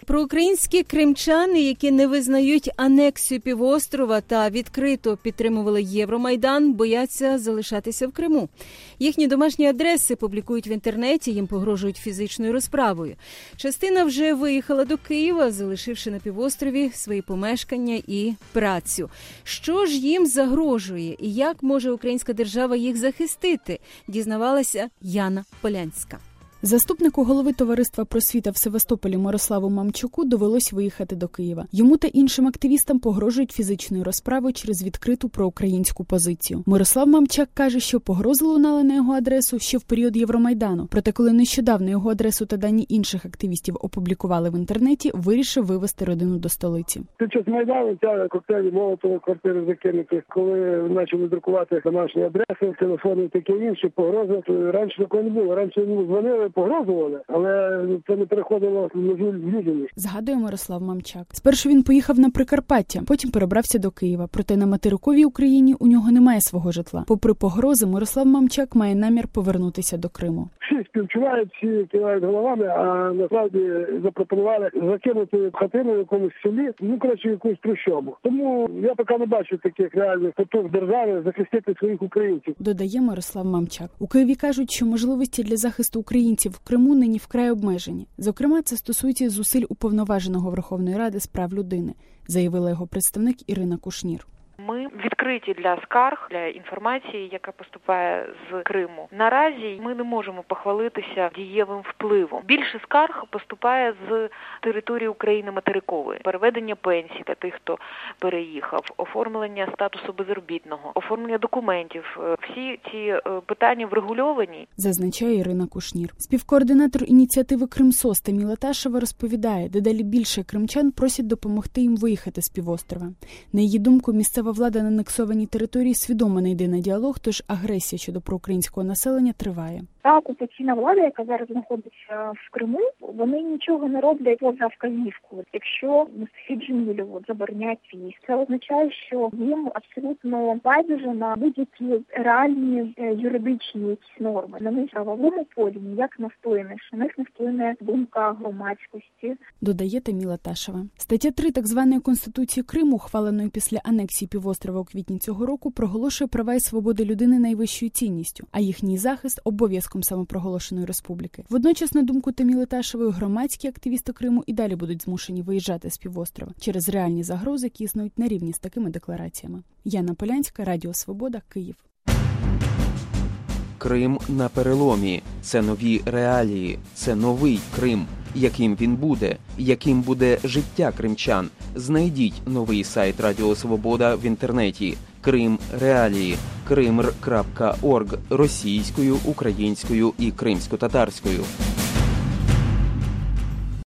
Проукраїнські кримчани, які не визнають анексію півострова та відкрито підтримували Євромайдан, бояться залишатися в Криму. Їхні домашні адреси публікують в інтернеті, їм погрожують фізичною розправою. Частина вже виїхала до Києва, залишивши на півострові свої помешкання і працю. Що ж їм загрожує і як може українська держава їх захистити, дізнавалася Яна Полянська. Заступнику голови Товариства просвіта в Севастополі Мирославу Мамчуку довелось виїхати до Києва. Йому та іншим активістам погрожують фізичною розправою через відкриту проукраїнську позицію. Мирослав Мамчак каже, що погрози лунали на його адресу ще в період Євромайдану. Проте, коли нещодавно його адресу та дані інших активістів опублікували в інтернеті, вирішив вивезти родину до столиці. Під час Майдану ця коктейлі Молотова квартири закинути. Коли почали друкувати домашні адреси, телефони і таке інше, погрози, то раніше такого не було. Раніше дзвонили, погрожували, але це не переходило в межу людяність. Згадує Мирослав Мамчак. Спершу він поїхав на Прикарпаття, потім перебрався до Києва. Проте на материковій Україні у нього немає свого житла. Попри погрози, Мирослав Мамчак має намір повернутися до Криму. Всі співчувають, всі кивають головами, а насправді запропонували закинути хатину в якомусь селі, якусь трущобу. Тому я поки не бачу таких реальних потуг держави захистити своїх українців. Додає Мирослав Мамчак. У Києві кажуть, що можливості для захисту українців в Криму нині вкрай обмежені. Зокрема, це стосується зусиль Уповноваженого Верховної Ради з прав людини, заявила його представник Ірина Кушнір. Ми відкриті для скарг, для інформації, яка поступає з Криму. Наразі ми не можемо похвалитися дієвим впливом. Більше скарг поступає з території України материкової. Переведення пенсій для тих, хто переїхав, оформлення статусу безробітного, оформлення документів. Всі ці питання врегульовані. Зазначає Ірина Кушнір. Співкоординатор ініціативи «Кримсос» Таміла Ташева розповідає, дедалі більше кримчан просять допомогти їм виїхати з півострова. На її думку, місцева влада на анексованій території свідомо не йде на діалог, тож агресія щодо проукраїнського населення триває. Та окупаційна влада, яка зараз знаходиться в Криму, вони нічого не роблять поза вказівку. Якщо Мустафі Джемілєву заборонять в'їзд, це означає, що їм абсолютно байдуже на будь-які реальні юридичні якісь норми. На них в правовому полі ніяк не вплине, на них не вплине думка громадськості. Додає Таміла Ташева. Стаття 3 так званої Конституції Криму, ухваленої після анексії півострова у квітні цього року, проголошує права і свободи людини найвищою цінністю, а їхній захист – обов'язком самопроголошеної республіки. Водночас, на думку Таміли Ташевої, громадські активісти Криму і далі будуть змушені виїжджати з півострова через реальні загрози, які існують на рівні з такими деклараціями. Яна Полянська, Радіо Свобода, Київ. Крим на переломі. Це нові реалії. Це новий Крим. Яким він буде? Яким буде життя кримчан? Знайдіть новий сайт Радіо Свобода в інтернеті. Крим Реалії. Krimr.org російською, українською і кримсько-татарською.